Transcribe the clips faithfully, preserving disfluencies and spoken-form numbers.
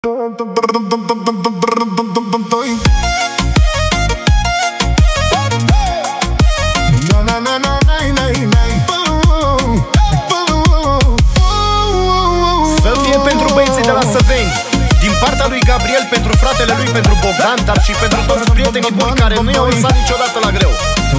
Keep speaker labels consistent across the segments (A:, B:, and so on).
A: Să fie pentru băieții de la Săveni, din partea lui Gabriel, pentru fratele lui, pentru Bogdan, dar și pentru toți prietenii buni care nu i-au lăsat niciodată la greu.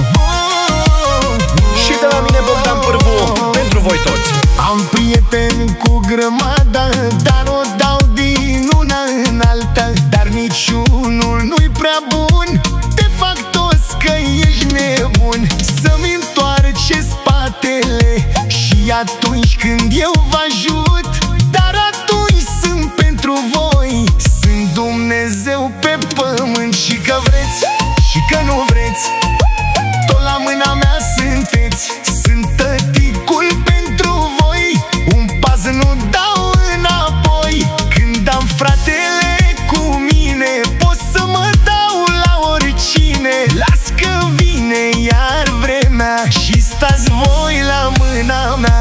A: Și de la mine, Bogdan Pârvu, pentru voi toți.
B: Am prieteni cu grămadă, dar o dau din una în alta. Dar niciunul nu-i prea bun, te fac toți că ești nebun. Să-mi întoarce spatele și atunci când eu vă ajut, dar atunci sunt pentru voi. Sunt Dumnezeu pe pământ și că vreți și că nu vreți, tot la mâna mea sunteți. Sunt tăticul pentru voi, un pas nu dau înapoi. Când am fratele cu mine, pot să mă dau la oricine. Las că vine iar vremea și stați voi la mâna mea.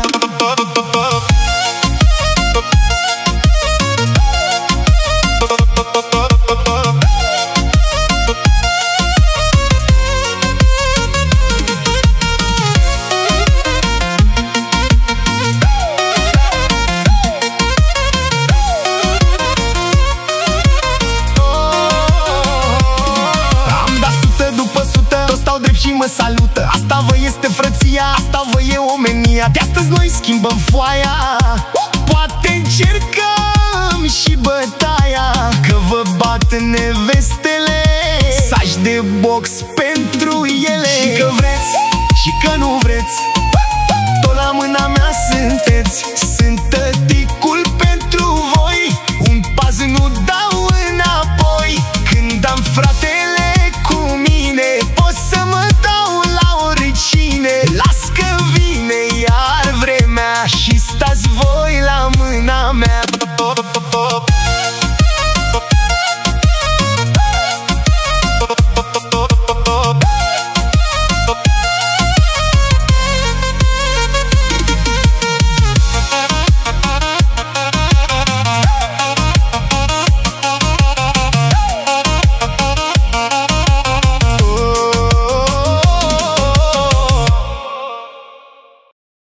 B: Și mă salută. Asta vă este frăția, asta vă e omenia. De astăzi noi schimbăm foaia, poate încercăm și bătaia. Că vă bat nevestele, saci de box pentru ele. Și că vreți și că nu vreți, tot la mâna mea sunteți. Sunt tăticul pentru voi, un pas nu dau